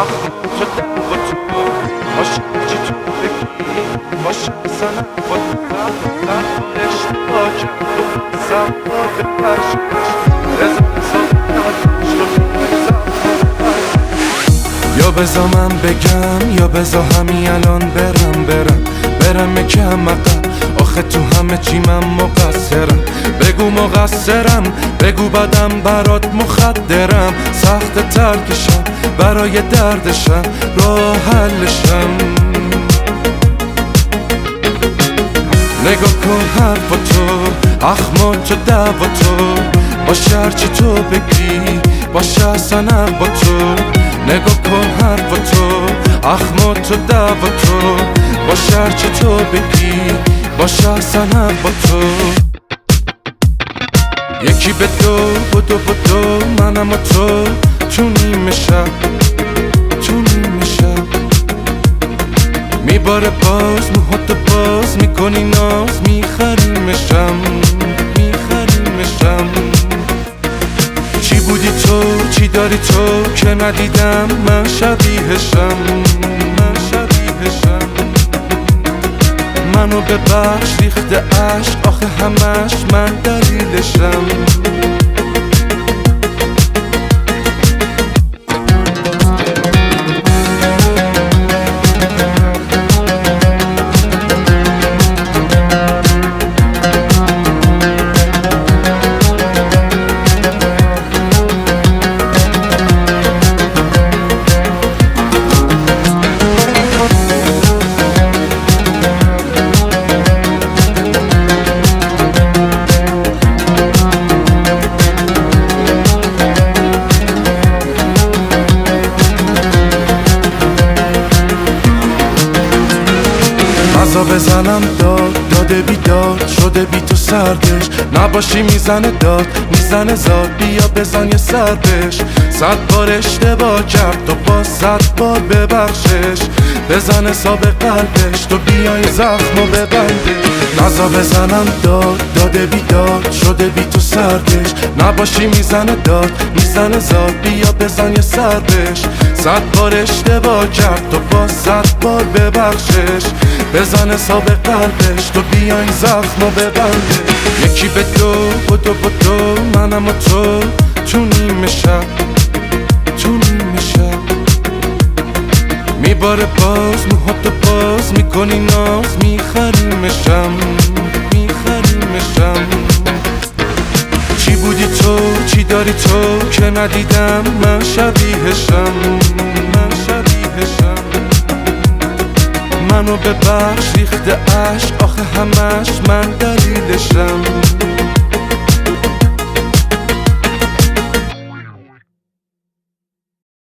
شده با تو عاشق چی تو بگی باشه سنم با تو نبارش با کرد و سوا به پشمش رزا یا بزا من بگم یا بزا همین الان برم یکم عقب آخه تو همه چی من مقصرم بگو مقصرم بگو بدم برات مخدرم سخت ترکشم برای دردشم راه حلشم نگاه کن حرف تو اخمات و دعوا تو باشه هرچی تو بگی باشه اصلا با تو نگاه کن حرف تو اخمات و دعوا تو باشه هرچی تو بگی باشه اصلا با تو یکی به دو بدو منم و تو نیمه شب میباره باز موهاتو باز میکنی ناز میخریمشم چی بودی تو چی داری تو که ندیدم من شبیهشم منو ببخش ریخته عشق آخه همش من دلیلشم غذا بزنم داده بیداد شده بی تو سردش نباشی میزنه میزنه زاد بیا بزن یه سردش 100 بار اشتباه کرد تو با 100 بار ببخشش بزن حساب قلبش تو بیای زخمو ببنده غذا بزنم داده بیداد شده بی تو سردش نباشی میزنه میزنه زاد بیا بزن یه سردش 100 بار اشتباه کرد تو با 100 بار ببخشش بزن حساب قلبش تو بیای زخمو ببنده یکی به دو بدو منم و تو نیمه شب میباره باز موهاتو باز میکنی ناز میخریمشم چی بودی تو چی داری تو که ندیدم من شبیهشم منو ببخش ریخته عشق آخه همش من دلیلشم